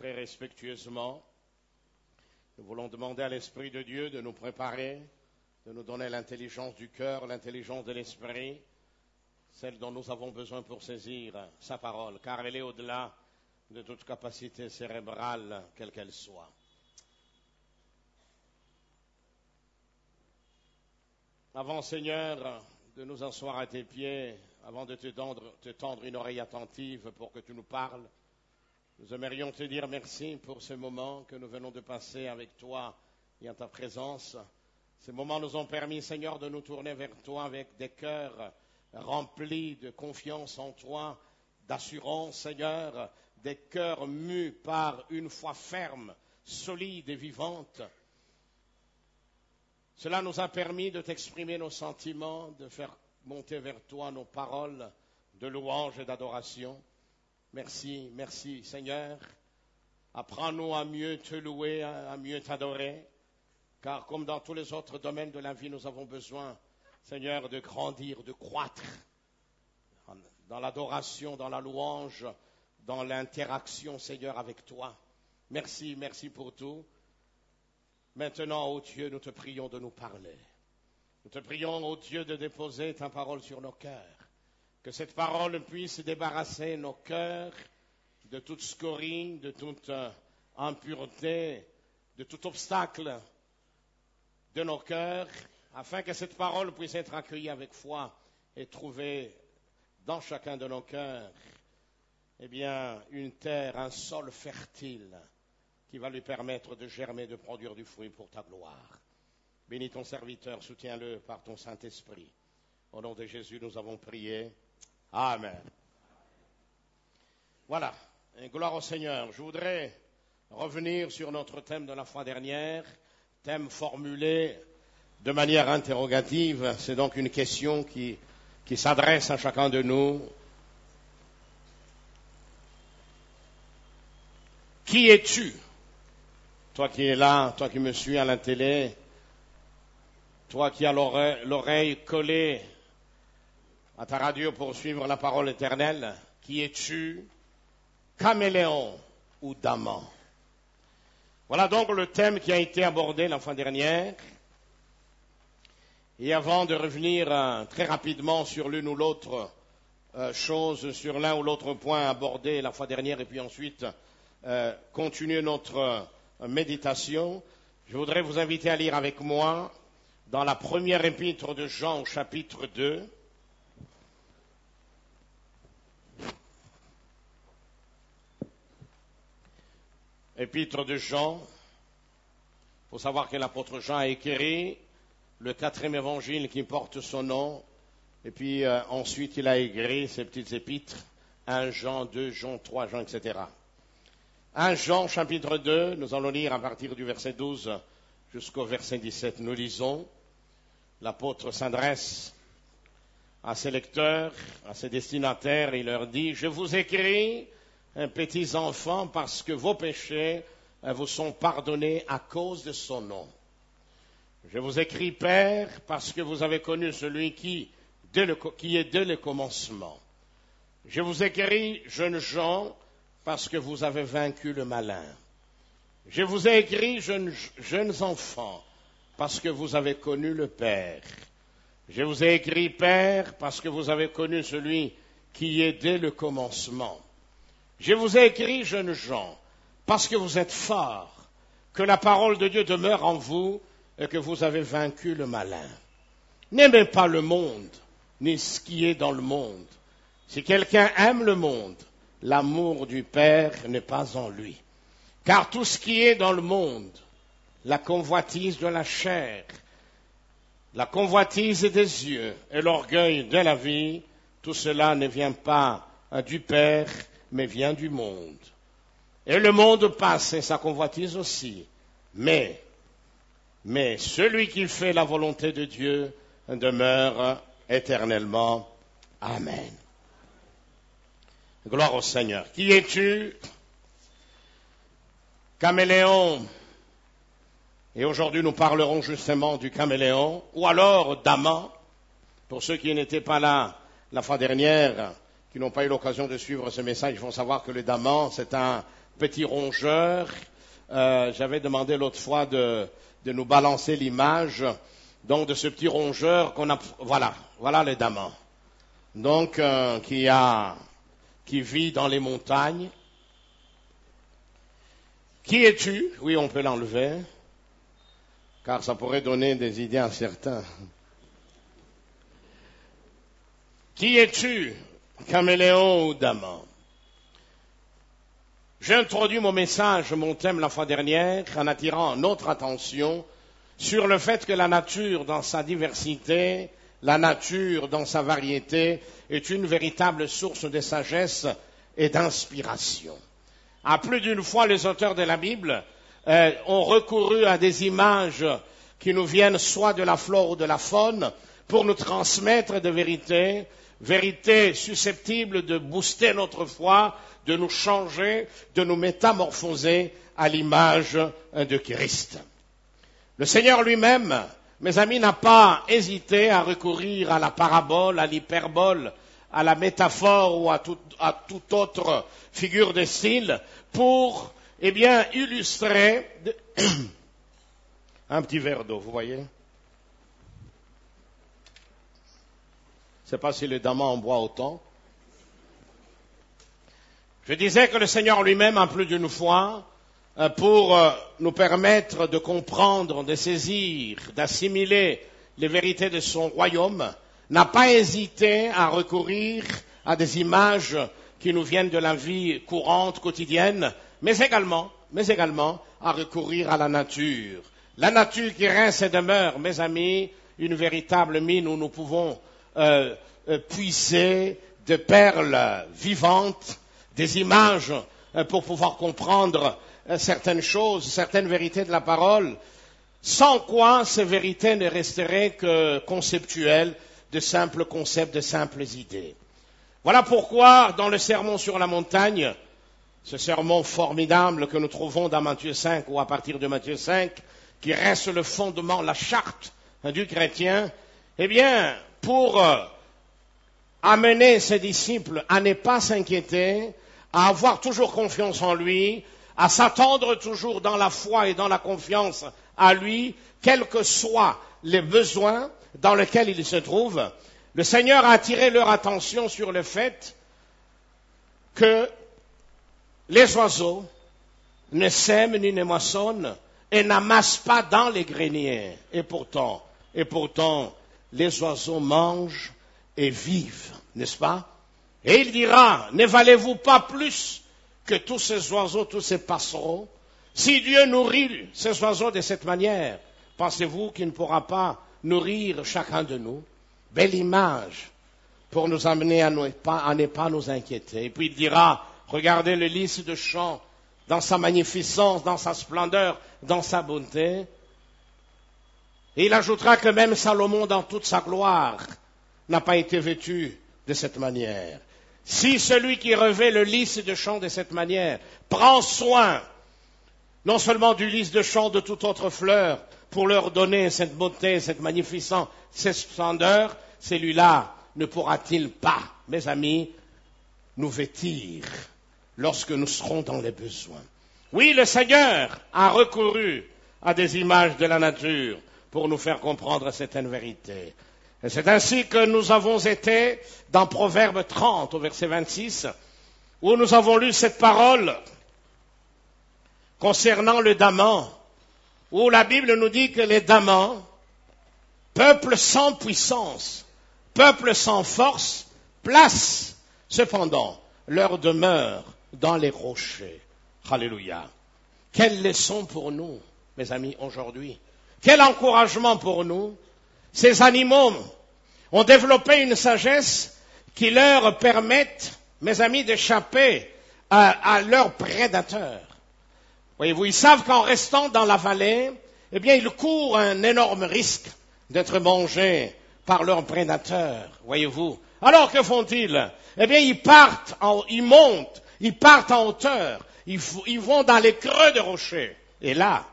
très respectueusement, nous voulons demander à l'Esprit de Dieu de nous préparer, de nous donner l'intelligence du cœur, l'intelligence de l'esprit, celle dont nous avons besoin pour saisir sa parole, car elle est au-delà de toute capacité cérébrale, quelle qu'elle soit. Avant, Seigneur, de nous asseoir à tes pieds, avant de te tendre une oreille attentive pour que tu nous parles, nous aimerions te dire merci pour ce moment que nous venons de passer avec toi et en ta présence. Ces moments nous ont permis, Seigneur, de nous tourner vers toi avec des cœurs remplis de confiance en toi, d'assurance, Seigneur, des cœurs mus par une foi ferme, solide et vivante. Cela nous a permis de t'exprimer nos sentiments, de faire monter vers toi nos paroles de louange et d'adoration. Merci, merci Seigneur. Apprends-nous à mieux te louer, à mieux t'adorer, car comme dans tous les autres domaines de la vie, nous avons besoin, Seigneur, de grandir, de croître dans l'adoration, dans la louange, dans l'interaction, Seigneur, avec toi. Merci, merci pour tout. Maintenant, ô Dieu, nous te prions de nous parler. Nous te prions, ô Dieu, de déposer ta parole sur nos cœurs. Que cette parole puisse débarrasser nos cœurs de toute scorie, de toute impureté, de tout obstacle de nos cœurs, afin que cette parole puisse être accueillie avec foi et trouver dans chacun de nos cœurs, une terre, un sol fertile qui va lui permettre de germer, de produire du fruit pour ta gloire. Bénis ton serviteur, soutiens-le par ton Saint-Esprit. Au nom de Jésus, nous avons prié. Amen. Voilà, et gloire au Seigneur. Je voudrais revenir sur notre thème de la fois dernière, thème formulé de manière interrogative. C'est donc une question qui s'adresse à chacun de nous. Qui es-tu? Toi qui es là, toi qui me suis à la télé, toi qui as l'oreille collée à ta radio pour suivre la parole éternelle, qui es-tu? Caméléon ou Daman? Voilà donc le thème qui a été abordé la fois dernière. Et avant de revenir très rapidement sur l'une ou l'autre chose, sur l'un ou l'autre point abordé la fois dernière, et puis ensuite continuer notre méditation, je voudrais vous inviter à lire avec moi dans la première épître de Jean, chapitre 2. Épître de Jean. Il faut savoir que l'apôtre Jean a écrit le 4e évangile qui porte son nom. Et puis ensuite, il a écrit ces petites épîtres, 1 Jean, 2 Jean, 3 Jean, etc. 1 Jean, chapitre 2, nous allons lire à partir du verset 12 jusqu'au verset 17. Nous lisons, l'apôtre s'adresse à ses lecteurs, à ses destinataires, et il leur dit, « Je vous écris, petits enfants, parce que vos péchés vous sont pardonnés à cause de son nom. Je vous écris, Père, parce que vous avez connu celui qui est dès le commencement. Je vous écris, jeunes gens, parce que vous avez vaincu le malin. Je vous ai écrit, jeunes enfants, parce que vous avez connu le Père. Je vous ai écrit, Père, parce que vous avez connu celui qui est dès le commencement. Je vous ai écrit, jeunes gens, parce que vous êtes forts, que la parole de Dieu demeure en vous et que vous avez vaincu le malin. N'aimez pas le monde, ni ce qui est dans le monde. Si quelqu'un aime le monde, l'amour du Père n'est pas en lui. Car tout ce qui est dans le monde, la convoitise de la chair, la convoitise des yeux et l'orgueil de la vie, tout cela ne vient pas du Père, mais vient du monde. Et le monde passe et sa convoitise aussi. Mais celui qui fait la volonté de Dieu demeure éternellement. Amen. Gloire au Seigneur. Qui es-tu? Caméléon. Et aujourd'hui, nous parlerons justement du caméléon, ou alors Daman. Pour ceux qui n'étaient pas là la fois dernière, qui n'ont pas eu l'occasion de suivre ce message, ils vont savoir que le Daman, c'est un petit rongeur. J'avais demandé l'autre fois de nous balancer l'image, donc de ce petit rongeur qu'on a. Voilà les damans. Donc qui vit dans les montagnes. Qui es-tu? Oui, on peut l'enlever, car ça pourrait donner des idées à certains. Qui es-tu, caméléon ou daman? J'ai introduit mon message, mon thème la fois dernière, en attirant notre attention sur le fait que la nature dans sa diversité, la nature dans sa variété, est une véritable source de sagesse et d'inspiration. À plus d'une fois, les auteurs de la Bible ont recouru à des images qui nous viennent soit de la flore ou de la faune pour nous transmettre des vérités susceptibles de booster notre foi, de nous changer, de nous métamorphoser à l'image de Christ. Le Seigneur lui-même, mes amis, n'a pas hésité à recourir à la parabole, à l'hyperbole, à la métaphore ou à toute autre figure de style pour, illustrer un petit verre d'eau, vous voyez? Je ne sais pas si les damans en boivent autant. Je disais que le Seigneur lui-même, en plus d'une fois, pour nous permettre de comprendre, de saisir, d'assimiler les vérités de son royaume, n'a pas hésité à recourir à des images qui nous viennent de la vie courante, quotidienne, mais également à recourir à la nature. La nature qui reste et demeure, mes amis, une véritable mine où nous pouvons puiser de perles vivantes, des images pour pouvoir comprendre certaines choses, certaines vérités de la parole, sans quoi ces vérités ne resteraient que conceptuelles, de simples concepts, de simples idées. Voilà pourquoi, dans le sermon sur la montagne, ce sermon formidable que nous trouvons dans Matthieu 5 ou à partir de Matthieu 5, qui reste le fondement, la charte du chrétien, pour amener ses disciples à ne pas s'inquiéter, à avoir toujours confiance en lui, à s'attendre toujours dans la foi et dans la confiance à lui, quels que soient les besoins dans lesquels ils se trouvent, le Seigneur a attiré leur attention sur le fait que les oiseaux ne sèment ni ne moissonnent et n'amassent pas dans les greniers. Et pourtant, les oiseaux mangent et vivent, n'est-ce pas? Et il dira, ne valez-vous pas plus que tous ces oiseaux, tous ces passereaux? Si Dieu nourrit ces oiseaux de cette manière, pensez-vous qu'il ne pourra pas nourrir chacun de nous? Belle image pour nous amener à ne pas nous inquiéter. Et puis il dira, regardez le lys de champ dans sa magnificence, dans sa splendeur, dans sa bonté. Et il ajoutera que même Salomon, dans toute sa gloire, n'a pas été vêtu de cette manière. Si celui qui revêt le lys de champ de cette manière prend soin non seulement du lys de champ, de toute autre fleur, pour leur donner cette beauté, cette magnificence, cette splendeur, celui-là ne pourra-t-il pas, mes amis, nous vêtir lorsque nous serons dans les besoins? Oui, le Seigneur a recouru à des images de la nature pour nous faire comprendre certaines vérités. Et c'est ainsi que nous avons été dans Proverbe 30 au verset 26, où nous avons lu cette parole concernant le daman, où la Bible nous dit que les damans, peuple sans puissance, peuple sans force, placent cependant leur demeure dans les rochers. Alléluia. Quelle leçon pour nous, mes amis, aujourd'hui. Quel encouragement pour nous. Ces animaux ont développé une sagesse qui leur permettent, mes amis, d'échapper à leurs prédateurs. Voyez-vous, ils savent qu'en restant dans la vallée, ils courent un énorme risque d'être mangés par leurs prédateurs. Voyez-vous. Alors que font-ils? Ils montent, ils partent en hauteur, ils vont dans les creux de rochers. Et là,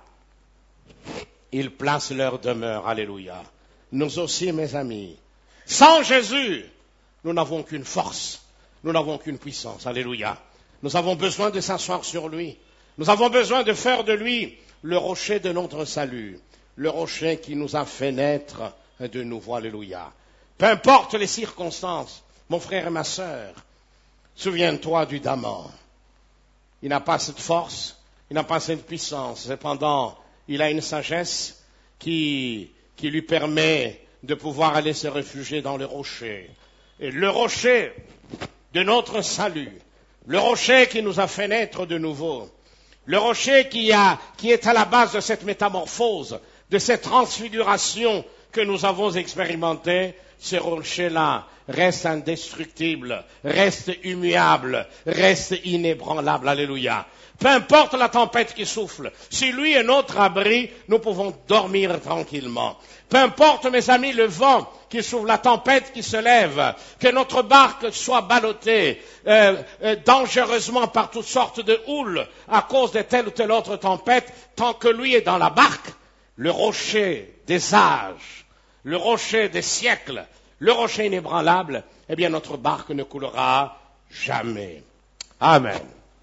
ils placent leur demeure. Alléluia. Nous aussi, mes amis, sans Jésus, nous n'avons qu'une force, nous n'avons qu'une puissance. Alléluia. Nous avons besoin de s'asseoir sur lui. Nous avons besoin de faire de lui le rocher de notre salut, le rocher qui nous a fait naître de nouveau. Alléluia. Peu importe les circonstances, mon frère et ma sœur, souviens-toi du Daman. Il n'a pas cette force, il n'a pas cette puissance. Cependant, il a une sagesse qui lui permet de pouvoir aller se réfugier dans le rocher. Et le rocher de notre salut, le rocher qui nous a fait naître de nouveau, le rocher qui est à la base de cette métamorphose, de cette transfiguration que nous avons expérimentée, ce rocher-là reste indestructible, reste immuable, reste inébranlable. Alléluia. Peu importe la tempête qui souffle, si lui est notre abri, nous pouvons dormir tranquillement. Peu importe, mes amis, le vent qui souffle, la tempête qui se lève, que notre barque soit ballottée dangereusement par toutes sortes de houles à cause de telle ou telle autre tempête, tant que lui est dans la barque, le rocher des âges, le rocher des siècles, le rocher inébranlable, eh bien notre barque ne coulera jamais. Amen.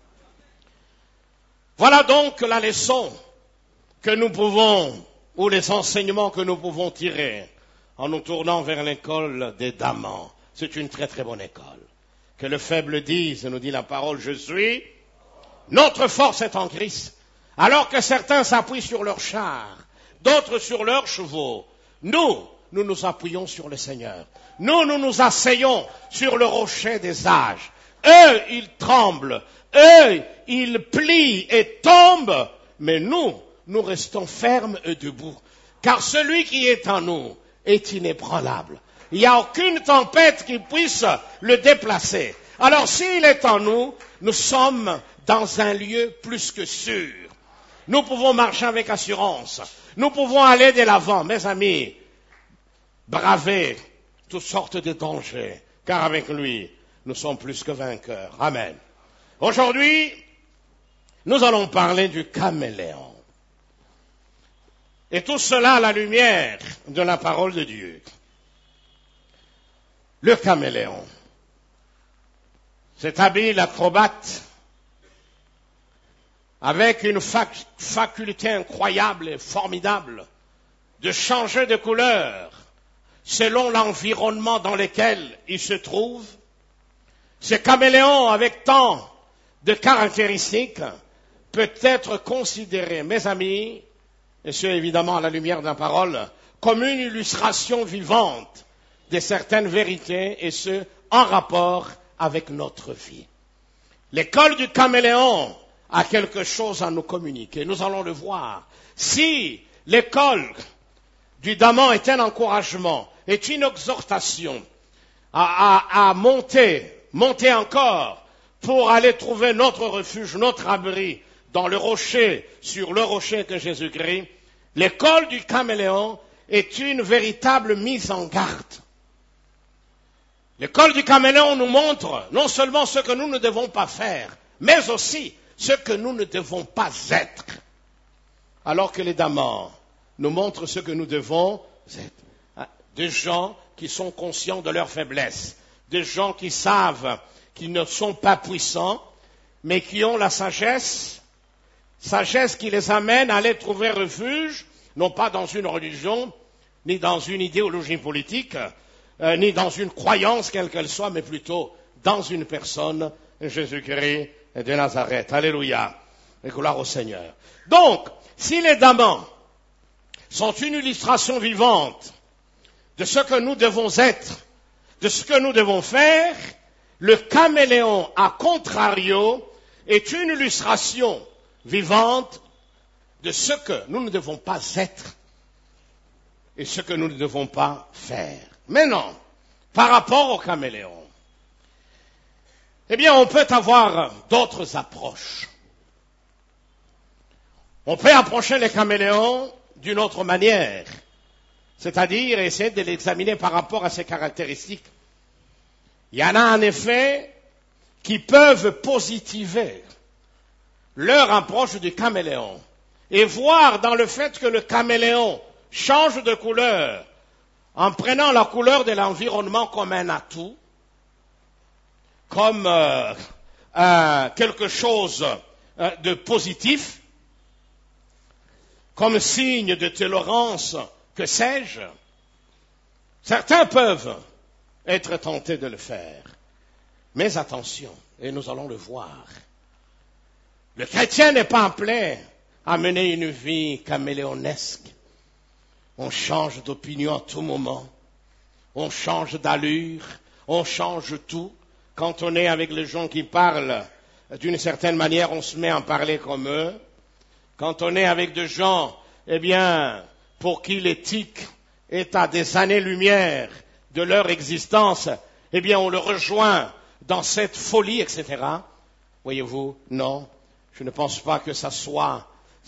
Voilà donc la leçon que nous pouvons, ou les enseignements que nous pouvons tirer en nous tournant vers l'école des Damans. C'est une très très bonne école. Que le faible dise, nous dit la parole, je suis, notre force est en Christ. Alors que certains s'appuient sur leurs chars, d'autres sur leurs chevaux, nous nous appuyons sur le Seigneur. Nous nous asseyons sur le rocher des âges. Eux, ils tremblent. Eux, ils plient et tombent. Mais nous restons fermes et debout. Car celui qui est en nous est inébranlable. Il n'y a aucune tempête qui puisse le déplacer. Alors s'il est en nous, nous sommes dans un lieu plus que sûr. Nous pouvons marcher avec assurance. Nous pouvons aller de l'avant, mes amis, braver toutes sortes de dangers, car avec lui, nous sommes plus que vainqueurs. Amen. Aujourd'hui, nous allons parler du caméléon. Et tout cela à la lumière de la parole de Dieu. Le caméléon, cet habile acrobate, avec une faculté incroyable et formidable de changer de couleur selon l'environnement dans lequel il se trouve. Ce caméléon avec tant de caractéristiques peut être considéré, mes amis, et ce évidemment à la lumière de la parole, comme une illustration vivante de certaines vérités, et ce en rapport avec notre vie. L'école du caméléon a quelque chose à nous communiquer, nous allons le voir. Si l'école du Daman est un encouragement, est une exhortation à monter encore pour aller trouver notre refuge, notre abri dans le rocher, sur le rocher que Jésus-Christ, l'école du caméléon est une véritable mise en garde. L'école du caméléon nous montre non seulement ce que nous ne devons pas faire, mais aussi ce que nous ne devons pas être. Alors que les Damans nous montrent ce que nous devons être. Des gens qui sont conscients de leur faiblesse, des gens qui savent qu'ils ne sont pas puissants, mais qui ont la sagesse qui les amène à aller trouver refuge, non pas dans une religion, ni dans une idéologie politique, ni dans une croyance quelle qu'elle soit, mais plutôt dans une personne, Jésus-Christ de Nazareth. Alléluia. Et gloire au Seigneur. Donc, si les Damans sont une illustration vivante de ce que nous devons être, de ce que nous devons faire, le caméléon, à contrario, est une illustration vivante de ce que nous ne devons pas être et ce que nous ne devons pas faire. Maintenant, par rapport au caméléon, eh bien, on peut avoir d'autres approches. On peut approcher les caméléons d'une autre manière, c'est-à-dire essayer de l'examiner par rapport à ses caractéristiques. Il y en a en effet qui peuvent positiver leur approche du caméléon et voir dans le fait que le caméléon change de couleur en prenant la couleur de l'environnement comme un atout, comme quelque chose de positif, comme signe de tolérance, que sais-je, certains peuvent être tentés de le faire. Mais attention, et nous allons le voir, le chrétien n'est pas appelé à mener une vie caméléonesque. On change d'opinion à tout moment, on change d'allure, on change tout. Quand on est avec les gens qui parlent d'une certaine manière, on se met à parler comme eux. Quand on est avec des gens, pour qui l'éthique est à des années-lumière de leur existence, on le rejoint dans cette folie, etc. Voyez-vous, non, je ne pense pas que ça soit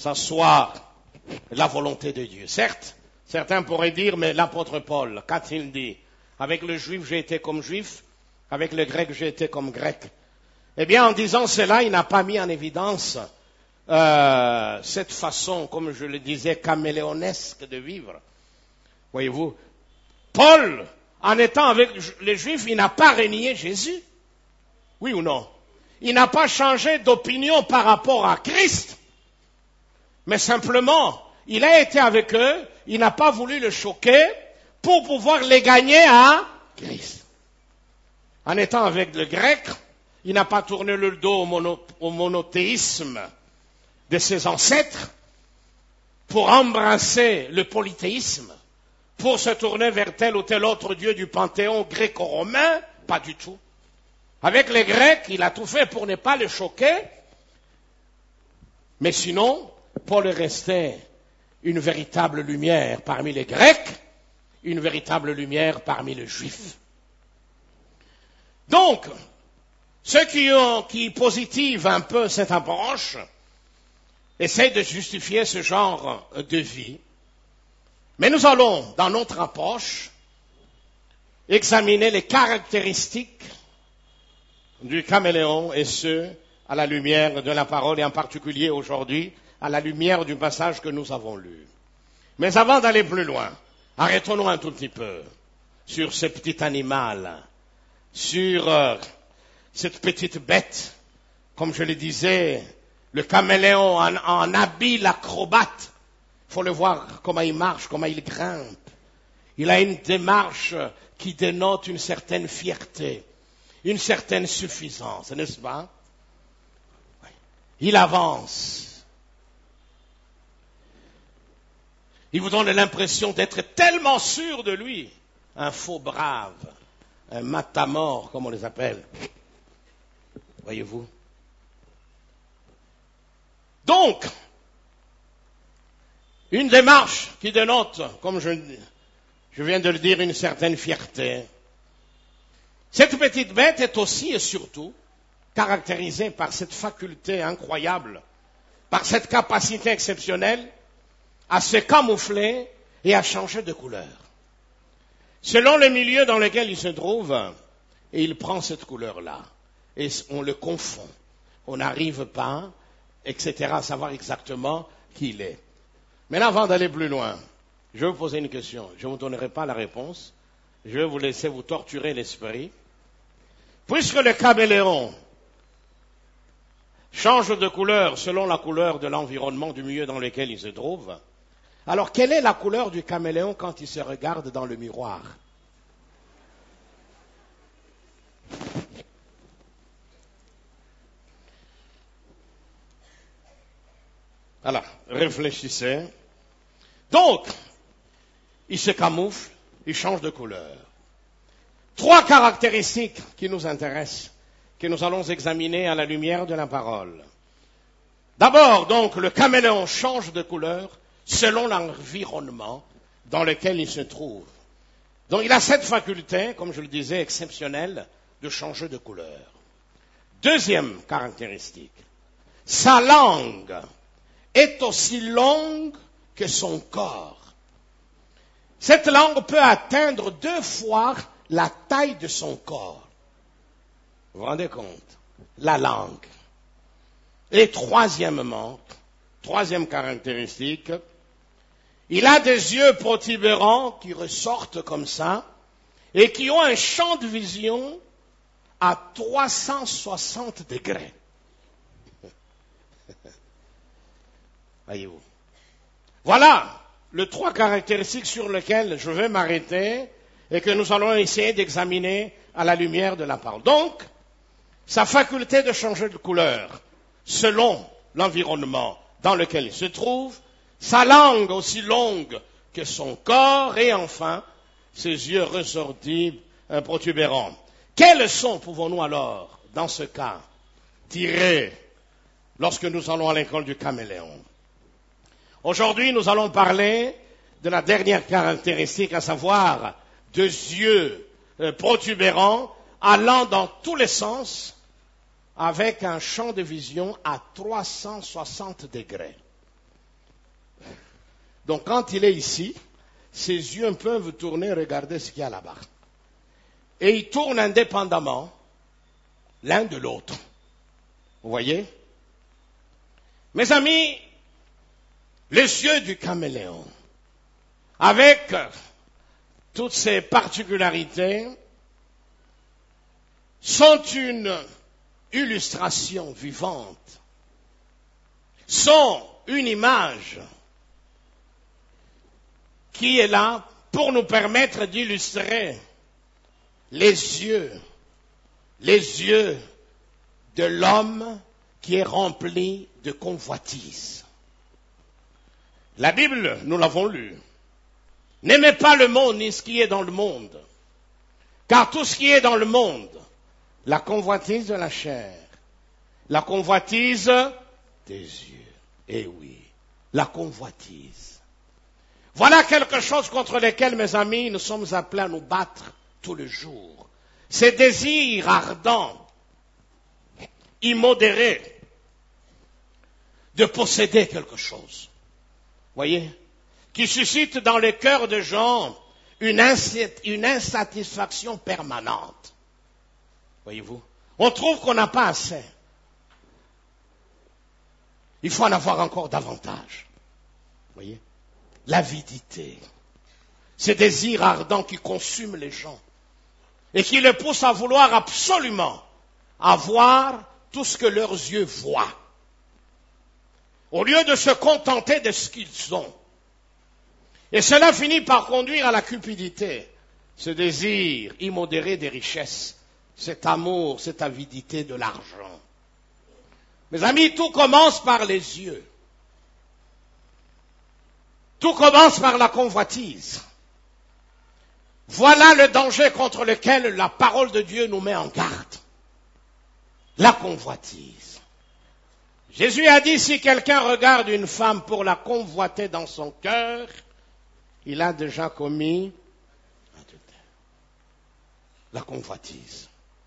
la volonté de Dieu. Certes, certains pourraient dire, mais l'apôtre Paul, qu'a-t-il dit? Avec le juif, j'ai été comme juif, avec le grec, j'ai été comme grec. En disant cela, il n'a pas mis en évidence cette façon, comme je le disais, caméléonesque de vivre. Voyez-vous, Paul, en étant avec les Juifs, il n'a pas renié Jésus. Oui ou non? Il n'a pas changé d'opinion par rapport à Christ. Mais simplement, il a été avec eux, il n'a pas voulu le choquer pour pouvoir les gagner à Christ. En étant avec le grec, il n'a pas tourné le dos au monothéisme de ses ancêtres pour embrasser le polythéisme, pour se tourner vers tel ou tel autre dieu du panthéon gréco-romain, pas du tout. Avec les Grecs, il a tout fait pour ne pas les choquer, mais sinon, Paul est resté une véritable lumière parmi les Grecs, une véritable lumière parmi les Juifs. Donc, ceux qui positivent un peu cette approche essayent de justifier ce genre de vie. Mais nous allons, dans notre approche, examiner les caractéristiques du caméléon, et ce, à la lumière de la parole, et en particulier aujourd'hui, à la lumière du passage que nous avons lu. Mais avant d'aller plus loin, arrêtons-nous un tout petit peu sur ce petit animal, sur cette petite bête, comme je le disais, le caméléon en habile acrobate. Il faut le voir comment il marche, comment il grimpe. Il a une démarche qui dénote une certaine fierté, une certaine suffisance, n'est-ce pas? Il avance. Il vous donne l'impression d'être tellement sûr de lui, un faux brave, un matamor, comme on les appelle. Voyez-vous? Donc, une démarche qui dénote, comme je viens de le dire, une certaine fierté. Cette petite bête est aussi et surtout caractérisée par cette faculté incroyable, par cette capacité exceptionnelle à se camoufler et à changer de couleur. Selon le milieu dans lequel il se trouve, et il prend cette couleur-là, et on le confond. On n'arrive pas, etc., à savoir exactement qui il est. Maintenant, avant d'aller plus loin, je vais vous poser une question. Je ne vous donnerai pas la réponse. Je vais vous laisser vous torturer l'esprit. Puisque le caméléon change de couleur selon la couleur de l'environnement du milieu dans lequel il se trouve, alors quelle est la couleur du caméléon quand il se regarde dans le miroir? Alors, réfléchissez. Donc, il se camoufle, il change de couleur. 3 caractéristiques qui nous intéressent, que nous allons examiner à la lumière de la parole. D'abord, donc, le caméléon change de couleur selon l'environnement dans lequel il se trouve. Donc, il a cette faculté, comme je le disais, exceptionnelle, de changer de couleur. Deuxième caractéristique, sa langue est aussi longue que son corps. Cette langue peut atteindre 2 fois la taille de son corps. Vous vous rendez compte? La langue. Et troisièmement, troisième caractéristique, il a des yeux protubérants qui ressortent comme ça et qui ont un champ de vision à 360 degrés. Voyez-vous. Voilà les trois caractéristiques sur lesquelles je vais m'arrêter et que nous allons essayer d'examiner à la lumière de la parole. Donc, sa faculté de changer de couleur selon l'environnement dans lequel il se trouve, sa langue aussi longue que son corps et enfin ses yeux ressortis protubérants. Quelles leçons pouvons-nous alors, dans ce cas, tirer lorsque nous allons à l'école du caméléon? Aujourd'hui, nous allons parler de la dernière caractéristique, à savoir deux yeux protubérants allant dans tous les sens avec un champ de vision à 360 degrés. Donc quand il est ici, ses yeux peuvent tourner, regarder ce qu'il y a là-bas. Et ils tournent indépendamment l'un de l'autre. Vous voyez? Mes amis, les yeux du caméléon, avec toutes ces particularités, sont une illustration vivante, sont une image qui est là pour nous permettre d'illustrer les yeux de l'homme qui est rempli de convoitise. La Bible, nous l'avons lu. N'aimez pas le monde ni ce qui est dans le monde, car tout ce qui est dans le monde, la convoitise de la chair, la convoitise des yeux, eh oui, la convoitise. Voilà quelque chose contre lequel, mes amis, nous sommes appelés à nous battre tous les jours. Ces désirs ardents, immodérés, de posséder quelque chose. Voyez, qui suscite dans le cœur des gens une insatisfaction permanente. Voyez-vous, on trouve qu'on n'a pas assez. Il faut en avoir encore davantage. Voyez, l'avidité, ces désirs ardents qui consument les gens et qui les poussent à vouloir absolument avoir tout ce que leurs yeux voient, au lieu de se contenter de ce qu'ils ont. Et cela finit par conduire à la cupidité, ce désir immodéré des richesses, cet amour, cette avidité de l'argent. Mes amis, tout commence par les yeux. Tout commence par la convoitise. Voilà le danger contre lequel la parole de Dieu nous met en garde. La convoitise. Jésus a dit, si quelqu'un regarde une femme pour la convoiter dans son cœur, il a déjà commis adultère. La convoitise.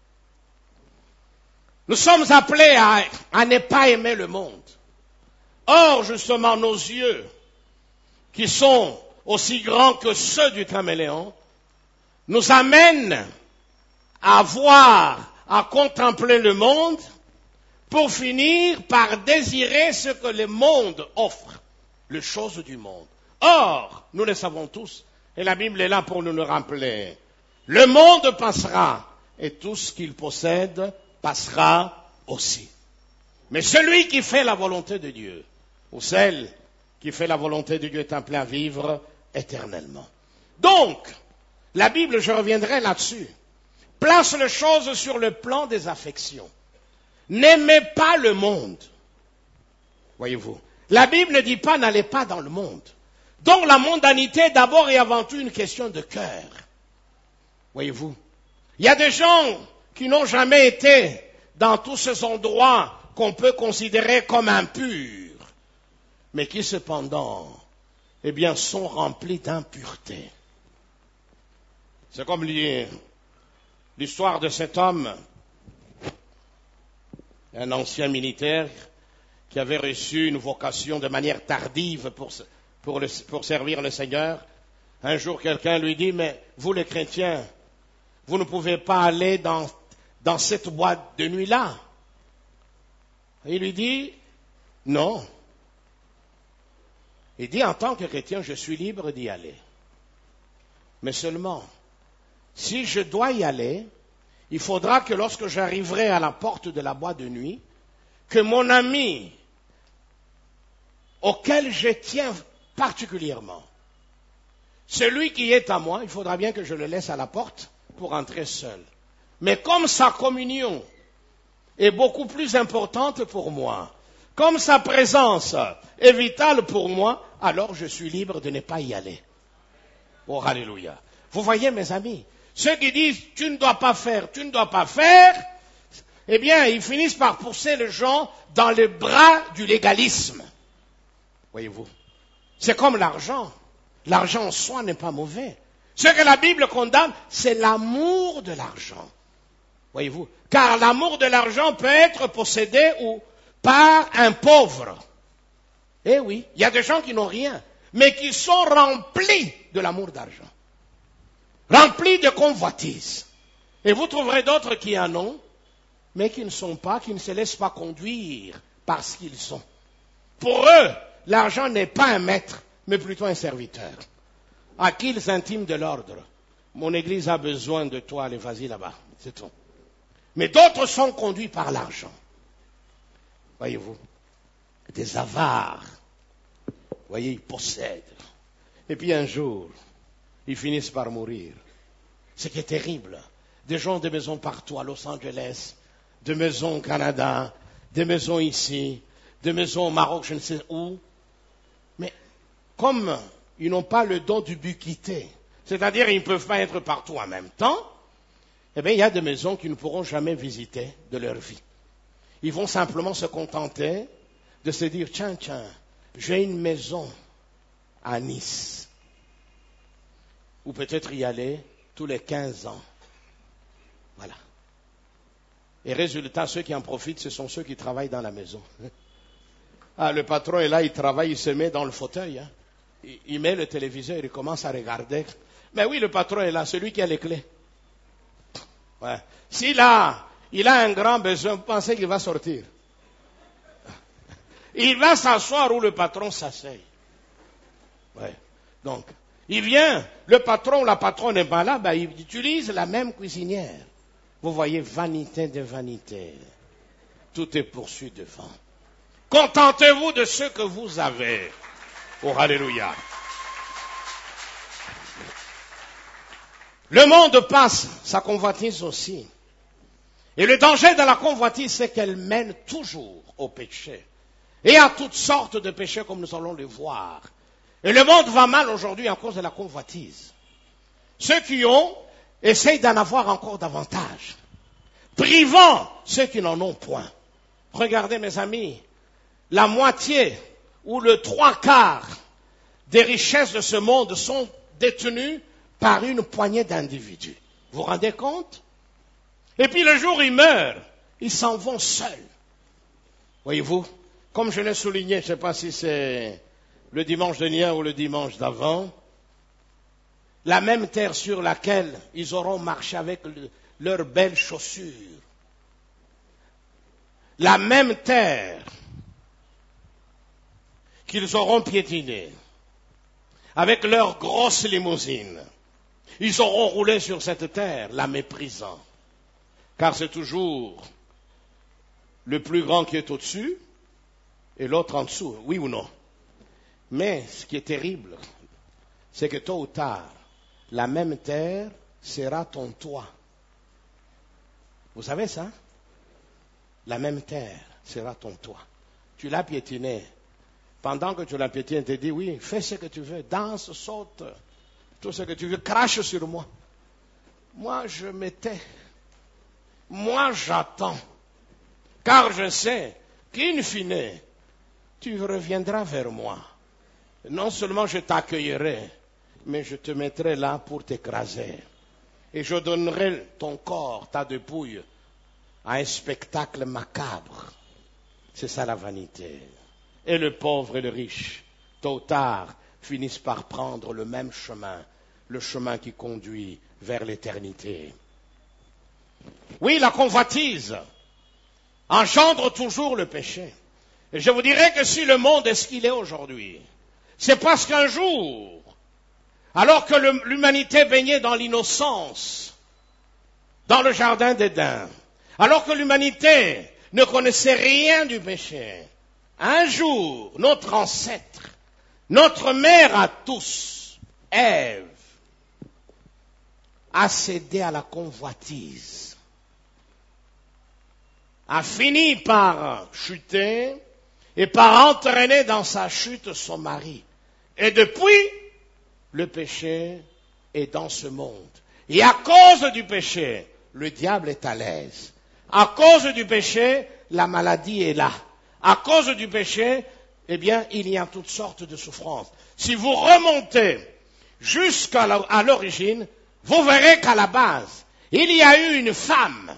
Nous sommes appelés à ne pas aimer le monde. Or, justement, nos yeux, qui sont aussi grands que ceux du caméléon, nous amènent à voir, à contempler le monde, pour finir par désirer ce que le monde offre, les choses du monde. Or, nous le savons tous, et la Bible est là pour nous le rappeler, le monde passera, et tout ce qu'il possède passera aussi. Mais celui qui fait la volonté de Dieu, ou celle qui fait la volonté de Dieu est appelé à vivre éternellement. Donc, la Bible, je reviendrai là-dessus, place les choses sur le plan des affections. N'aimez pas le monde. Voyez-vous, la Bible ne dit pas n'allez pas dans le monde. Donc la mondanité est d'abord et avant tout une question de cœur. Voyez-vous, il y a des gens qui n'ont jamais été dans tous ces endroits qu'on peut considérer comme impurs, mais qui cependant, eh bien, sont remplis d'impureté. C'est comme l'histoire de cet homme, un ancien militaire qui avait reçu une vocation de manière tardive pour servir le Seigneur. Un jour, quelqu'un lui dit, mais vous les chrétiens, vous ne pouvez pas aller dans cette boîte de nuit-là. Et il lui dit, non. Il dit, en tant que chrétien, je suis libre d'y aller. Mais seulement, si je dois y aller, il faudra que lorsque j'arriverai à la porte de la boîte de nuit, que mon ami, auquel je tiens particulièrement, celui qui est à moi, il faudra bien que je le laisse à la porte pour entrer seul. Mais comme sa communion est beaucoup plus importante pour moi, comme sa présence est vitale pour moi, alors je suis libre de ne pas y aller. Oh, alléluia. Vous voyez, mes amis, ceux qui disent tu ne dois pas faire, eh bien, ils finissent par pousser les gens dans les bras du légalisme. Voyez-vous, c'est comme l'argent. L'argent en soi n'est pas mauvais. Ce que la Bible condamne, c'est l'amour de l'argent. Voyez-vous, car l'amour de l'argent peut être possédé ou par un pauvre. Eh oui, il y a des gens qui n'ont rien, mais qui sont remplis de l'amour d'argent, remplis de convoitise. Et vous trouverez d'autres qui en ont, mais qui ne sont pas, qui ne se laissent pas conduire par ce qu'ils sont. Pour eux, l'argent n'est pas un maître, mais plutôt un serviteur, à qui ils intiment de l'ordre. Mon église a besoin de toi, allez, vas-y là-bas, c'est tout. Mais d'autres sont conduits par l'argent. Voyez-vous, des avares. Voyez, ils possèdent. Et puis un jour, ils finissent par mourir. Ce qui est terrible. Des gens de maisons partout, à Los Angeles, de maisons au Canada, des maisons ici, des maisons au Maroc, je ne sais où. Mais comme ils n'ont pas le don d'ubiquité, c'est-à-dire ils ne peuvent pas être partout en même temps, eh bien il y a des maisons qu'ils ne pourront jamais visiter de leur vie. Ils vont simplement se contenter de se dire, tiens, j'ai une maison à Nice, ou peut-être y aller tous les 15 ans. Voilà. Et résultat, ceux qui en profitent, ce sont ceux qui travaillent dans la maison. Ah, le patron est là, il travaille, il se met dans le fauteuil. Hein. Il met le téléviseur, il commence à regarder. Mais oui, le patron est là, celui qui a les clés. Ouais. S'il a un grand besoin, vous pensez qu'il va sortir? Il va s'asseoir où le patron s'asseye. Ouais. Donc, il vient, le patron ou la patronne n'est pas là, ben, il utilise la même cuisinière. Vous voyez, vanité de vanité. Tout est poursu devant. Contentez-vous de ce que vous avez. Oh, alléluia. Le monde passe, sa convoitise aussi. Et le danger de la convoitise, c'est qu'elle mène toujours au péché. Et à toutes sortes de péchés, comme nous allons le voir. Et le monde va mal aujourd'hui à cause de la convoitise. Ceux qui ont, essayent d'en avoir encore davantage, privant ceux qui n'en ont point. Regardez, mes amis, la moitié ou le 3/4 des richesses de ce monde sont détenues par une poignée d'individus. Vous vous rendez compte? Et puis le jour où ils meurent, ils s'en vont seuls. Voyez-vous, comme je l'ai souligné, je ne sais pas si c'est le dimanche dernier ou le dimanche d'avant, la même terre sur laquelle ils auront marché avec leurs belles chaussures, la même terre qu'ils auront piétinée, avec leurs grosses limousines, ils auront roulé sur cette terre, la méprisant. Car c'est toujours le plus grand qui est au-dessus et l'autre en dessous, oui ou non? Mais ce qui est terrible, c'est que tôt ou tard, la même terre sera ton toit. Vous savez ça? La même terre sera ton toit. Tu l'as piétiné. Pendant que tu l'as piétiné, tu te dis, oui, fais ce que tu veux, danse, saute, tout ce que tu veux, crache sur moi. Moi, je me tais. Moi, j'attends. Car je sais qu'in fine, tu reviendras vers moi. Non seulement je t'accueillerai, mais je te mettrai là pour t'écraser. Et je donnerai ton corps, ta dépouille, à un spectacle macabre. C'est ça la vanité. Et le pauvre et le riche, tôt ou tard, finissent par prendre le même chemin, le chemin qui conduit vers l'éternité. Oui, la convoitise engendre toujours le péché. Et je vous dirais que si le monde est ce qu'il est aujourd'hui, c'est parce qu'un jour, alors que l'humanité baignait dans l'innocence, dans le jardin d'Éden, alors que l'humanité ne connaissait rien du péché, un jour, notre ancêtre, notre mère à tous, Ève, a cédé à la convoitise, a fini par chuter et par entraîner dans sa chute son mari. Et depuis, le péché est dans ce monde. Et à cause du péché, le diable est à l'aise. À cause du péché, la maladie est là. À cause du péché, eh bien, il y a toutes sortes de souffrances. Si vous remontez jusqu'à l'origine, vous verrez qu'à la base, il y a eu une femme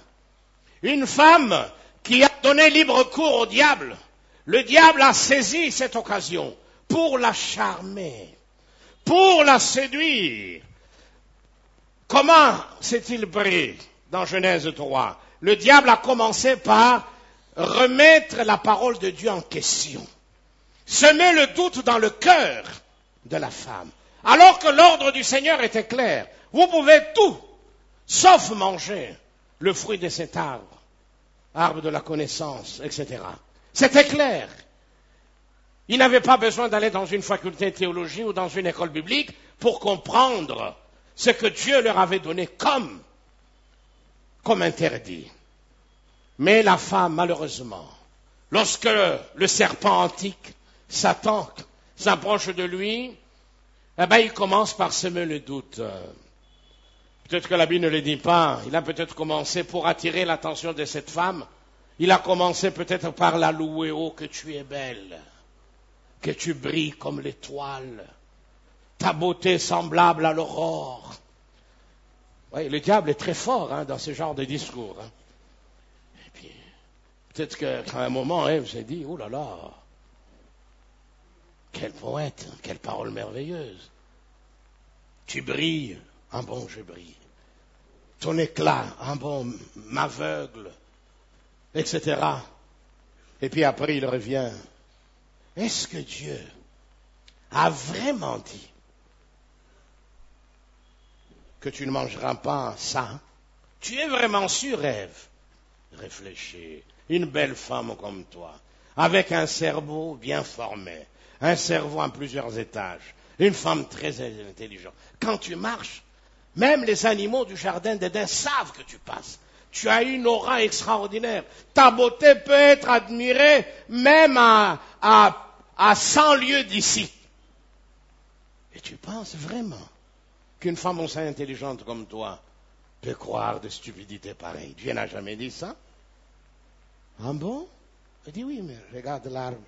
qui a donné libre cours au diable. Le diable a saisi cette occasion pour la charmer, pour la séduire. Comment s'est-il pris dans Genèse 3? Le diable a commencé par remettre la parole de Dieu en question, semer le doute dans le cœur de la femme, alors que l'ordre du Seigneur était clair. Vous pouvez tout, sauf manger le fruit de cet arbre, arbre de la connaissance, etc. C'était clair. Ils n'avaient pas besoin d'aller dans une faculté de théologie ou dans une école biblique pour comprendre ce que Dieu leur avait donné comme interdit. Mais la femme, malheureusement, lorsque le serpent antique, Satan, s'approche de lui, eh bien, il commence par semer le doute. Peut-être que la Bible ne le dit pas. Il a peut-être commencé pour attirer l'attention de cette femme. Il a commencé peut-être par la louer. Oh, que tu es belle, que tu brilles comme l'étoile, ta beauté semblable à l'aurore. Oui, le diable est très fort dans ce genre de discours. Et puis, peut-être qu'à un moment, Ève s'est dit, oh là là, quel poète, quelle parole merveilleuse. Tu brilles, un bon je brille. Ton éclat, un bon m'aveugle, etc. Et puis après il revient. Est-ce que Dieu a vraiment dit que tu ne mangeras pas ça? Tu es vraiment sûr, Ève? Réfléchis. Une belle femme comme toi, avec un cerveau bien formé, un cerveau en plusieurs étages, une femme très intelligente. Quand tu marches, même les animaux du jardin d'Éden savent que tu passes. Tu as une aura extraordinaire. Ta beauté peut être admirée même à 100 lieues d'ici. Et tu penses vraiment qu'une femme aussi intelligente comme toi peut croire de stupidité pareille? Dieu n'a jamais dit ça. Ah bon? Il dit oui, mais regarde l'arbre.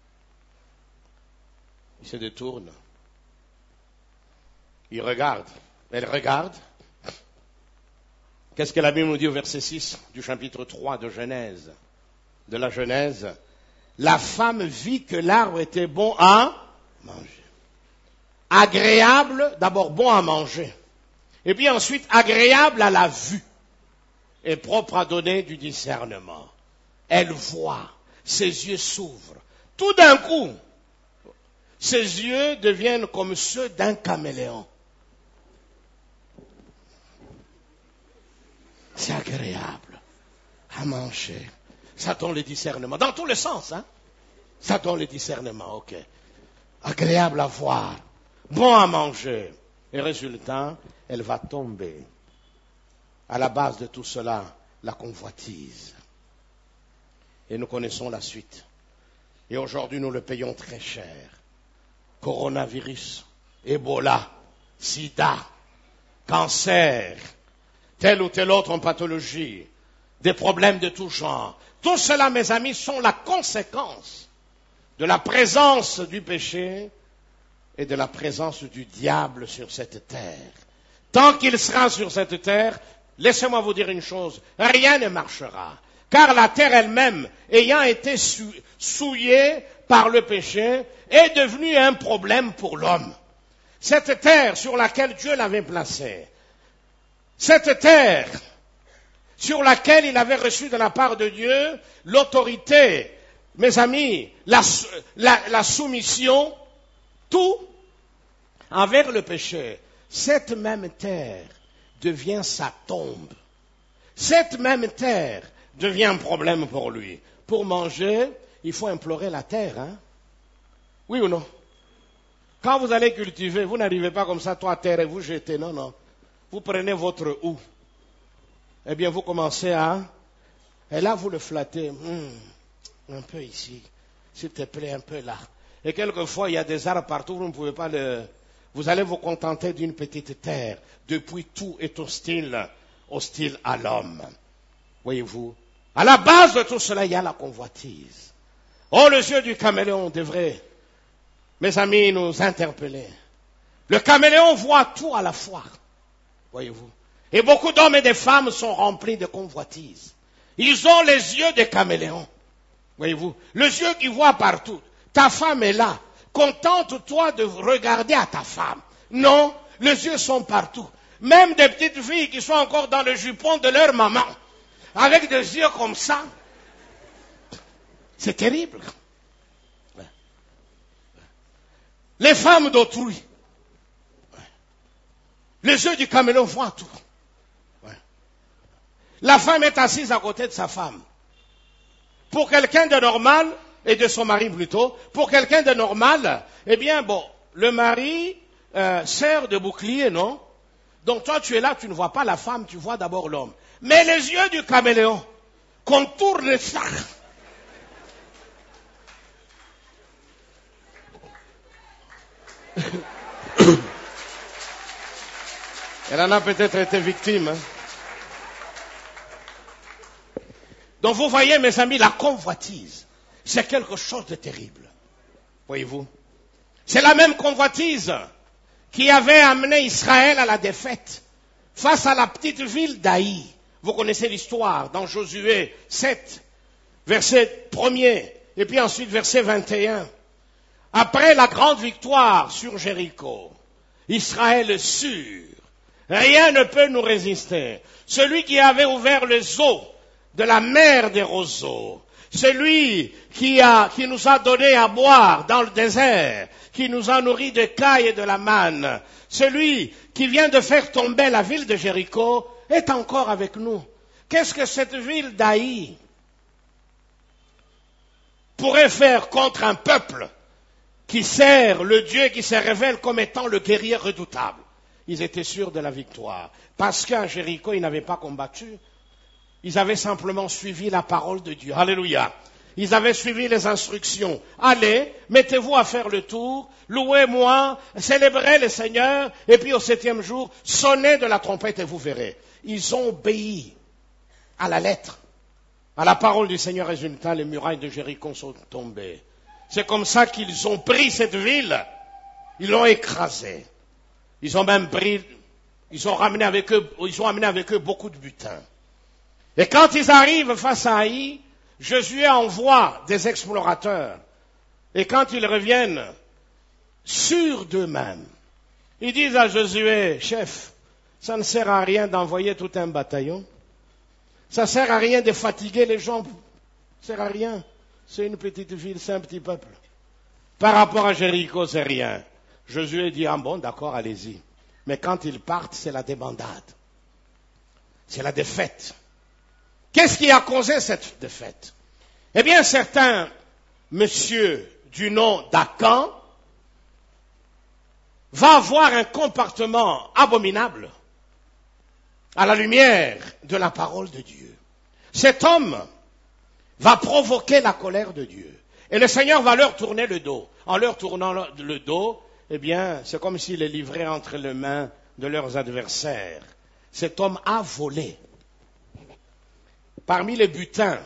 Il se détourne. Il regarde. Elle regarde. Qu'est-ce que la Bible nous dit au verset 6 du chapitre 3 de Genèse, de la Genèse? La femme vit que l'arbre était bon à manger. Agréable, d'abord bon à manger. Et puis ensuite agréable à la vue. Et propre à donner du discernement. Elle voit, ses yeux s'ouvrent. Tout d'un coup, ses yeux deviennent comme ceux d'un caméléon. C'est agréable à manger. Ça donne le discernement. Dans tous les sens, hein. Ça donne le discernement, ok. Agréable à voir. Bon à manger. Et résultat, elle va tomber. À la base de tout cela, la convoitise. Et nous connaissons la suite. Et aujourd'hui, nous le payons très cher. Coronavirus, Ebola, sida, cancer, telle ou telle autre pathologie, des problèmes de tout genre. Tout cela, mes amis, sont la conséquence de la présence du péché et de la présence du diable sur cette terre. Tant qu'il sera sur cette terre, laissez-moi vous dire une chose, rien ne marchera. Car la terre elle-même, ayant été souillée par le péché, est devenue un problème pour l'homme. Cette terre sur laquelle Dieu l'avait placée, cette terre sur laquelle il avait reçu de la part de Dieu l'autorité, mes amis, la soumission, tout envers le péché, cette même terre devient sa tombe. cette même terre devient un problème pour lui. Pour manger, il faut implorer la terre. Hein? Oui ou non? Quand vous allez cultiver, vous n'arrivez pas comme ça, toi, terre, et vous jetez. Non, non. Vous prenez votre houx. Eh bien, vous commencez à... Et là, vous le flattez. Un peu ici. S'il te plaît, un peu là. Et quelquefois, il y a des arbres partout, vous ne pouvez pas le... Vous allez vous contenter d'une petite terre. Depuis, tout est hostile à l'homme. Voyez-vous? À la base de tout cela, il y a la convoitise. Oh, les yeux du caméléon devraient, mes amis, nous interpeller. Le caméléon voit tout à la fois. Voyez-vous? Et beaucoup d'hommes et de femmes sont remplis de convoitise. Ils ont les yeux des caméléons. Voyez-vous? Les yeux qui voient partout. Ta femme est là. Contente-toi de regarder à ta femme. Non, les yeux sont partout. Même des petites filles qui sont encore dans le jupon de leur maman, avec des yeux comme ça. C'est terrible. Les femmes d'autrui. Les yeux du caméléon voient tout. La femme est assise à côté de sa femme. Pour quelqu'un de normal, et de son mari plutôt, pour quelqu'un de normal, eh bien bon, le mari sert de bouclier, non? Donc toi tu es là, tu ne vois pas la femme, tu vois d'abord l'homme. Mais les yeux du caméléon contournent ça. Elle en a peut-être été victime. Hein? Donc vous voyez, mes amis, la convoitise, c'est quelque chose de terrible. Voyez-vous? C'est la même convoitise qui avait amené Israël à la défaite face à la petite ville d'Aï. Vous connaissez l'histoire dans Josué 7, verset 1er, et puis ensuite verset 21. Après la grande victoire sur Jéricho, Israël est sûr, rien ne peut nous résister. Celui qui avait ouvert les eaux de la mer des roseaux, celui qui nous a donné à boire dans le désert, qui nous a nourris de cailles et de la manne, celui qui vient de faire tomber la ville de Jéricho, est encore avec nous. Qu'est-ce que cette ville d'Aï pourrait faire contre un peuple qui sert le Dieu qui se révèle comme étant le guerrier redoutable? Ils étaient sûrs de la victoire. Parce qu'à Jéricho, ils n'avaient pas combattu. Ils avaient simplement suivi la parole de Dieu. Alléluia. Ils avaient suivi les instructions. Allez, mettez-vous à faire le tour, louez-moi, célébrez le Seigneur, et puis au 7e jour, sonnez de la trompette et vous verrez. Ils ont obéi à la lettre, à la parole du Seigneur. Résultat, les murailles de Jéricho sont tombées. C'est comme ça qu'ils ont pris cette ville. Ils l'ont écrasée. Ils ont même pris, ils ont amené avec eux beaucoup de butin. Et quand ils arrivent face à Haï, Josué envoie des explorateurs. Et quand ils reviennent, sûrs d'eux-mêmes, ils disent à Josué, chef, ça ne sert à rien d'envoyer tout un bataillon. Ça ne sert à rien de fatiguer les gens. Ça ne sert à rien. C'est une petite ville, c'est un petit peuple. Par rapport à Jéricho, c'est rien. Josué dit, ah bon, d'accord, allez-y. Mais quand ils partent, c'est la débandade. C'est la défaite. Qu'est-ce qui a causé cette défaite? Eh bien, certains monsieur du nom d'Akan va avoir un comportement abominable à la lumière de la parole de Dieu. Cet homme va provoquer la colère de Dieu. Et le Seigneur va leur tourner le dos. En leur tournant le dos, eh bien, c'est comme s'il les livrait entre les mains de leurs adversaires. Cet homme a volé. Parmi les butins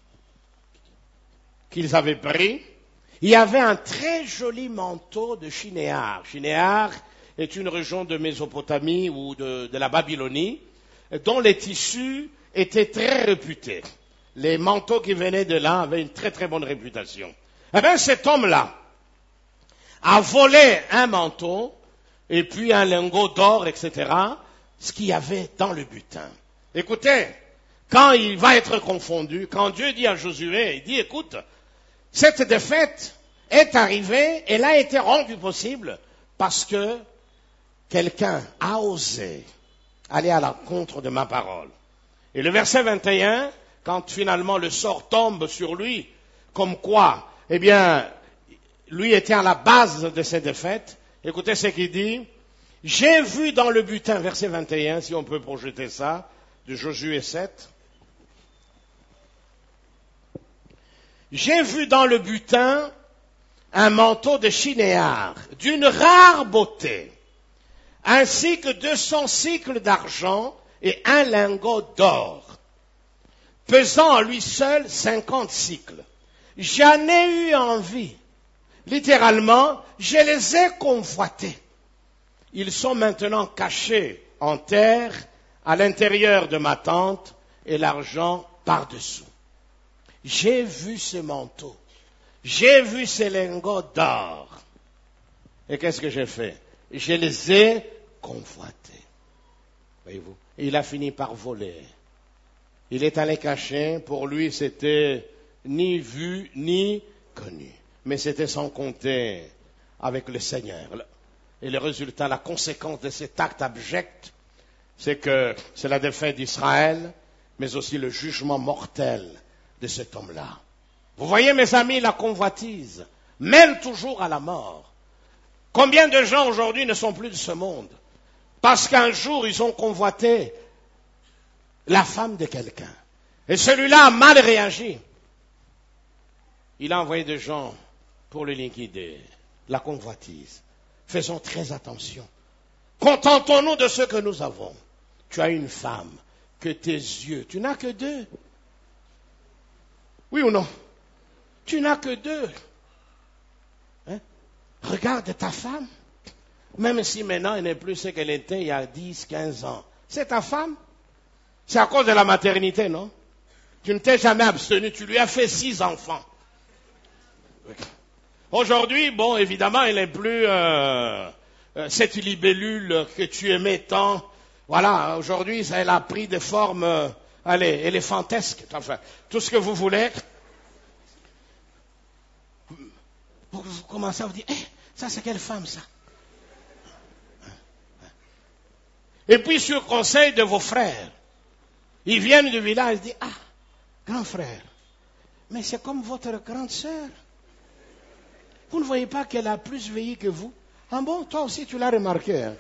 qu'ils avaient pris, il y avait un très joli manteau de Shinéar. Shinéar est une région de Mésopotamie ou de la Babylonie, dont les tissus étaient très réputés. Les manteaux qui venaient de là avaient une très très bonne réputation. Eh bien, cet homme-là a volé un manteau et puis un lingot d'or, etc., ce qu'il y avait dans le butin. Écoutez, quand il va être confondu, quand Dieu dit à Josué, il dit, écoute, cette défaite est arrivée, elle a été rendue possible parce que quelqu'un a osé aller à l'encontre de ma parole. Et le verset 21, quand finalement le sort tombe sur lui, comme quoi, eh bien, lui était à la base de ses défaites, écoutez ce qu'il dit. J'ai vu dans le butin, verset 21, si on peut projeter ça, de Josué 7. J'ai vu dans le butin un manteau de chinéar, d'une rare beauté, ainsi que 200 cycles d'argent et un lingot d'or, pesant en lui seul 50 cycles. J'en ai eu envie. Littéralement, je les ai convoités. Ils sont maintenant cachés en terre, à l'intérieur de ma tente, et l'argent par-dessous. J'ai vu ce manteau. J'ai vu ces lingots d'or. Et qu'est-ce que j'ai fait? Je les ai convoités. Voyez-vous? Il a fini par voler. Il est allé cacher. Pour lui, c'était ni vu, ni connu. Mais c'était sans compter avec le Seigneur. Et le résultat, la conséquence de cet acte abject, c'est que c'est la défaite d'Israël, mais aussi le jugement mortel de cet homme-là. Vous voyez, mes amis, la convoitise mène toujours à la mort. Combien de gens aujourd'hui ne sont plus de ce monde? Parce qu'un jour, ils ont convoité la femme de quelqu'un. Et celui-là a mal réagi. Il a envoyé des gens pour le liquider. La convoitise. Faisons très attention. Contentons-nous de ce que nous avons. Tu as une femme, que tes yeux, tu n'as que deux. Oui ou non? Tu n'as que deux. Hein? Regarde ta femme. Même si maintenant elle n'est plus ce qu'elle était il y a 10, 15 ans. C'est ta femme. C'est à cause de la maternité, non? Tu ne t'es jamais abstenu. Tu lui as fait 6 enfants. Aujourd'hui, bon, évidemment, elle n'est plus cette libellule que tu aimais tant. Voilà, aujourd'hui, elle a pris des formes, éléphantesques. Enfin, tout ce que vous voulez. Vous commencez à vous dire, ça c'est quelle femme ça? Et puis sur conseil de vos frères, ils viennent du village et disent, grand frère, mais c'est comme votre grande sœur. Vous ne voyez pas qu'elle a plus veillé que vous? Ah bon, toi aussi tu l'as remarqué. Hein?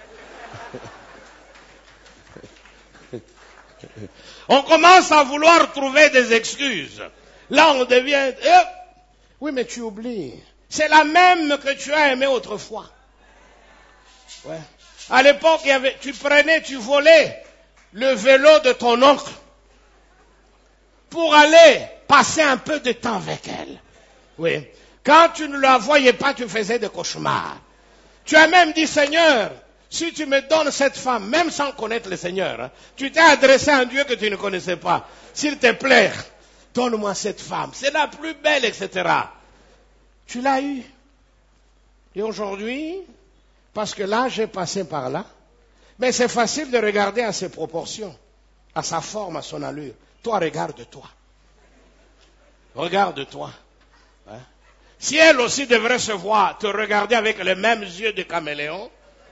On commence à vouloir trouver des excuses. Là on devient, oui mais tu oublies. C'est la même que tu as aimée autrefois. Ouais. À l'époque, tu volais le vélo de ton oncle pour aller passer un peu de temps avec elle. Oui. Quand tu ne la voyais pas, tu faisais des cauchemars. Tu as même dit, Seigneur, si tu me donnes cette femme, même sans connaître le Seigneur, hein, tu t'es adressé à un Dieu que tu ne connaissais pas. S'il te plaît, donne-moi cette femme. C'est la plus belle, etc. Tu l'as eu. Et aujourd'hui, parce que là, j'ai passé par là, mais c'est facile de regarder à ses proportions, à sa forme, à son allure. Toi, regarde-toi. Regarde-toi. Hein? Si elle aussi devrait se voir, te regarder avec les mêmes yeux de caméléon,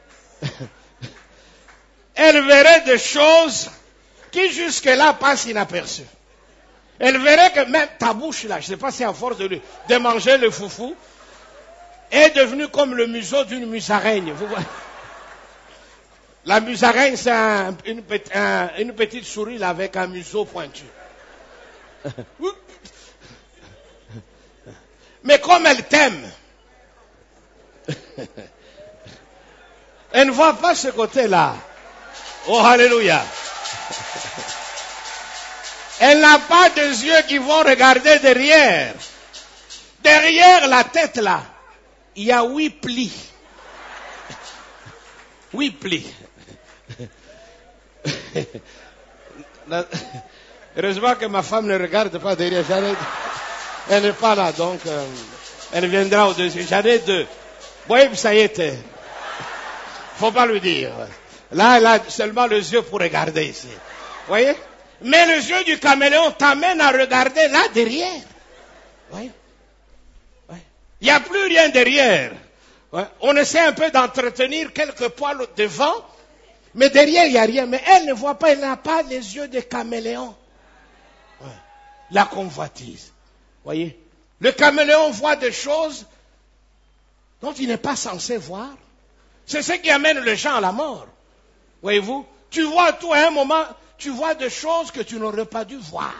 elle verrait des choses qui jusque-là passent inaperçues. Elle verrait que même ta bouche là, je ne sais pas si à force de manger le foufou, est devenue comme le museau d'une musaraigne. Vous voyez? La musaraigne, c'est une petite souris là, avec un museau pointu. Mais comme elle t'aime, elle ne voit pas ce côté-là. Oh, alléluia. Elle n'a pas de yeux qui vont regarder derrière. Derrière la tête là, il y a 8 plis. 8 plis. Heureusement que ma femme ne regarde pas derrière. Elle n'est pas là, donc elle viendra au-dessus. J'en ai 2. Voyez, ça y est. Faut pas lui dire. Là, elle a seulement les yeux pour regarder ici. Voyez? Mais les yeux du caméléon t'amènent à regarder là derrière. Voyez? Il n'y a plus rien derrière. Ouais. On essaie un peu d'entretenir quelques poils devant, Mais derrière, il n'y a rien. Mais elle ne voit pas, elle n'a pas les yeux de caméléon. Ouais. La convoitise. Voyez? Le caméléon voit des choses dont il n'est pas censé voir. C'est ce qui amène les gens à la mort. Voyez-vous? Tu vois tout à un moment, tu vois des choses que tu n'aurais pas dû voir.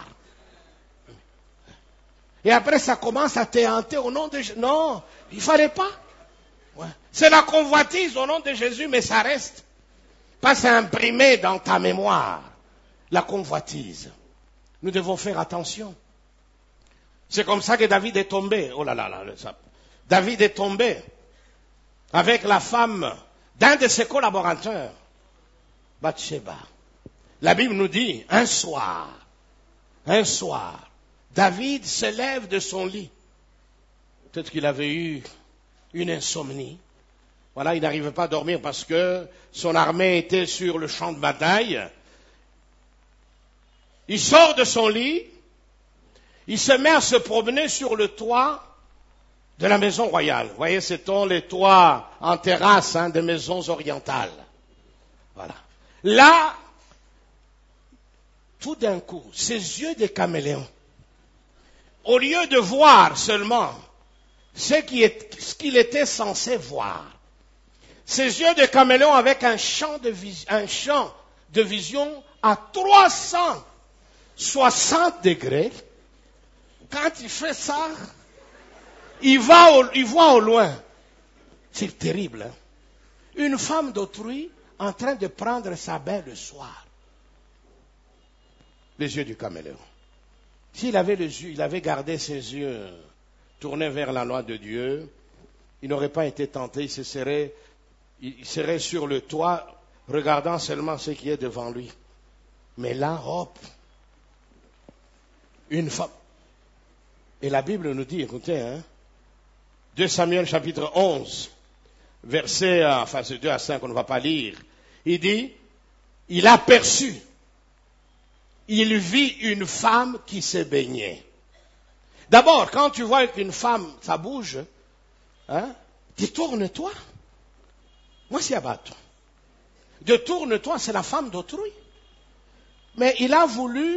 Et après, ça commence à te hanter au nom de Jésus. Non, il ne fallait pas. Ouais. C'est la convoitise au nom de Jésus, mais ça reste. Pas c'est imprimé dans ta mémoire. La convoitise. Nous devons faire attention. C'est comme ça que David est tombé. Oh là là là. David est tombé avec la femme d'un de ses collaborateurs, Bathsheba. La Bible nous dit, un soir, David se lève de son lit. Peut-être qu'il avait eu une insomnie. Voilà, il n'arrivait pas à dormir parce que son armée était sur le champ de bataille. Il sort de son lit, il se met à se promener sur le toit de la maison royale. Vous voyez, c'est les toits en terrasse des maisons orientales. Voilà. Là, tout d'un coup, ses yeux de caméléon, au lieu de voir seulement ce qu'il était censé voir, ses yeux de caméléon avec un champ de vision à 360 degrés, quand il fait ça, il voit au loin. C'est terrible. Hein? Une femme d'autrui en train de prendre sa bain le soir. Les yeux du caméléon. S'il avait il avait gardé ses yeux tournés vers la loi de Dieu, il n'aurait pas été tenté, il serait sur le toit, regardant seulement ce qui est devant lui. Mais là, hop, une femme. Et la Bible nous dit, écoutez, 2 Samuel chapitre 11, verset, c'est 2 à 5, on ne va pas lire. Il dit, il aperçut, il vit une femme qui se baignait. D'abord, quand tu vois qu'une femme, ça bouge, détourne-toi. Moi, c'est abattu. Détourne-toi, c'est la femme d'autrui. Mais il a voulu,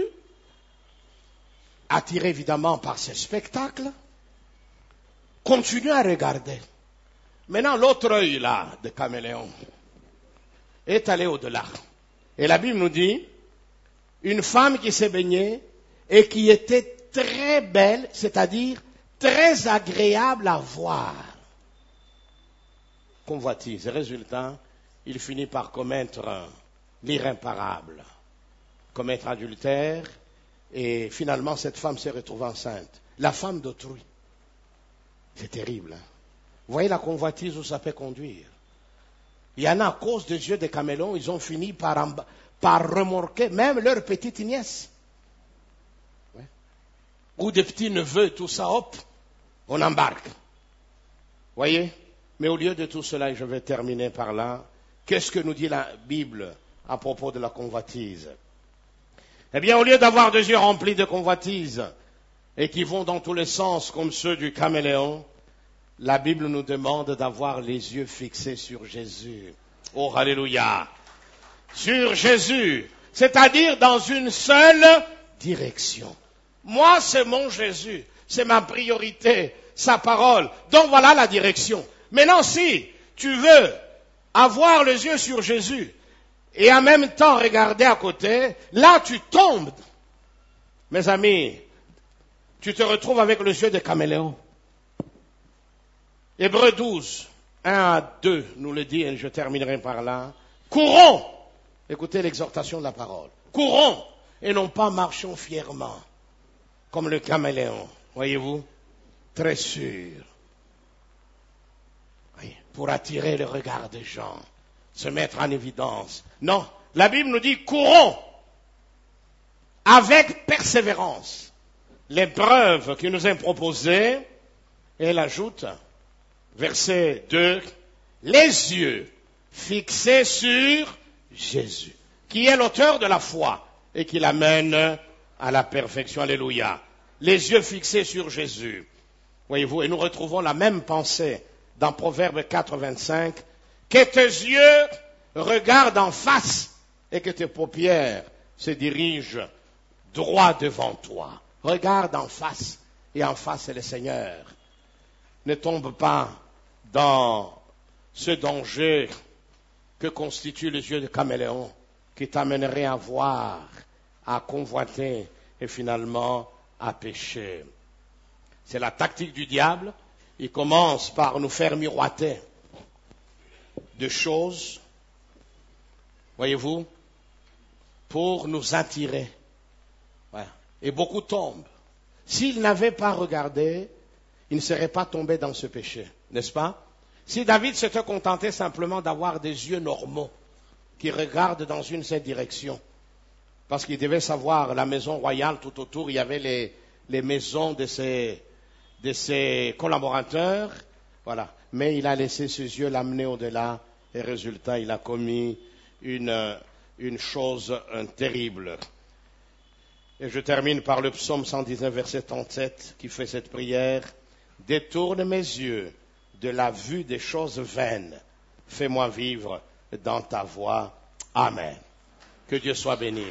attiré évidemment par ce spectacle, continuer à regarder. Maintenant, l'autre œil là, de caméléon, est allé au-delà. Et la Bible nous dit, une femme qui s'est baignée et qui était très belle, c'est-à-dire très agréable à voir. Convoitise. Résultat, il finit par commettre l'irréparable, commettre adultère, et finalement cette femme s'est retrouvée enceinte. La femme d'autrui. C'est terrible. Hein? Vous voyez la convoitise où ça peut conduire. Il y en a à cause des yeux des camélons, ils ont fini par remorquer même leur petite nièce. Ouais. Ou des petits neveux, tout ça, hop, on embarque. Voyez? Mais au lieu de tout cela, et je vais terminer par là, qu'est-ce que nous dit la Bible à propos de la convoitise? Eh bien, au lieu d'avoir des yeux remplis de convoitise et qui vont dans tous les sens comme ceux du caméléon, la Bible nous demande d'avoir les yeux fixés sur Jésus. Oh, alléluia! Sur Jésus, c'est-à-dire dans une seule direction. Moi, c'est mon Jésus, c'est ma priorité, sa parole. Donc voilà la direction. Maintenant, si tu veux avoir les yeux sur Jésus et en même temps regarder à côté, là tu tombes. Mes amis, tu te retrouves avec les yeux de caméléon. Hébreux 12, 1 à 2 nous le dit, et je terminerai par là. Courons, écoutez l'exhortation de la parole. Courons et non pas marchons fièrement, comme le caméléon, voyez-vous, très sûr. Oui, pour attirer le regard des gens, se mettre en évidence. Non, la Bible nous dit courons avec persévérance l'épreuve qui nous est proposée, et elle ajoute, verset 2, les yeux fixés sur Jésus, qui est l'auteur de la foi et qui l'amène à la perfection. Alléluia. Les yeux fixés sur Jésus. Voyez-vous, et nous retrouvons la même pensée dans Proverbe 4, 25. Que tes yeux regarde en face et que tes paupières se dirigent droit devant toi. Regarde en face, et en face c'est le Seigneur. Ne tombe pas dans ce danger que constituent les yeux de caméléon, qui t'amènerait à voir, à convoiter et finalement à pécher. C'est la tactique du diable. Il commence par nous faire miroiter de choses, voyez-vous, pour nous attirer. Voilà. Et beaucoup tombent. S'il n'avait pas regardé, il ne serait pas tombé dans ce péché, n'est-ce pas? Si David s'était contenté simplement d'avoir des yeux normaux, qui regardent dans une seule direction, parce qu'il devait savoir, la maison royale tout autour, il y avait les maisons de ses collaborateurs, voilà. Mais il a laissé ses yeux l'amener au-delà, et résultat, il a commis une chose terrible. Et je termine par le psaume 119, verset 37, qui fait cette prière. Détourne mes yeux de la vue des choses vaines. Fais-moi vivre dans ta voie. Amen. Que Dieu soit béni.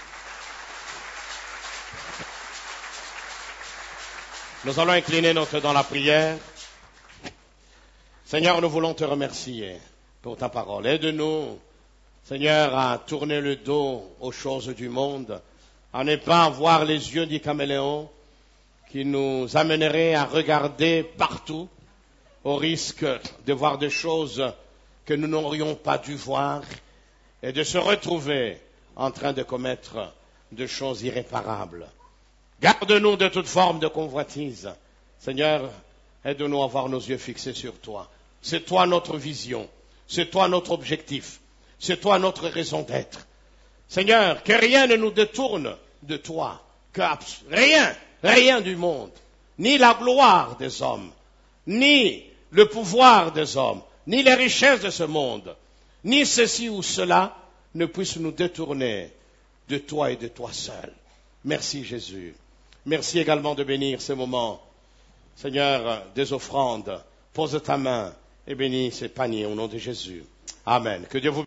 Nous allons incliner notre tête dans la prière. Seigneur, nous voulons te remercier pour ta parole. Aide-nous, Seigneur, à tourner le dos aux choses du monde, à ne pas avoir les yeux du caméléon qui nous amènerait à regarder partout au risque de voir des choses que nous n'aurions pas dû voir et de se retrouver en train de commettre des choses irréparables. Garde-nous de toute forme de convoitise. Seigneur, aide-nous à avoir nos yeux fixés sur toi. C'est toi notre vision. C'est toi notre objectif. C'est toi notre raison d'être. Seigneur, que rien ne nous détourne de toi. Que rien du monde. Ni la gloire des hommes, ni le pouvoir des hommes, ni les richesses de ce monde, ni ceci ou cela ne puisse nous détourner de toi et de toi seul. Merci Jésus. Merci également de bénir ces moments. Seigneur, des offrandes, pose ta main et bénis ces paniers au nom de Jésus. Amen. Que Dieu vous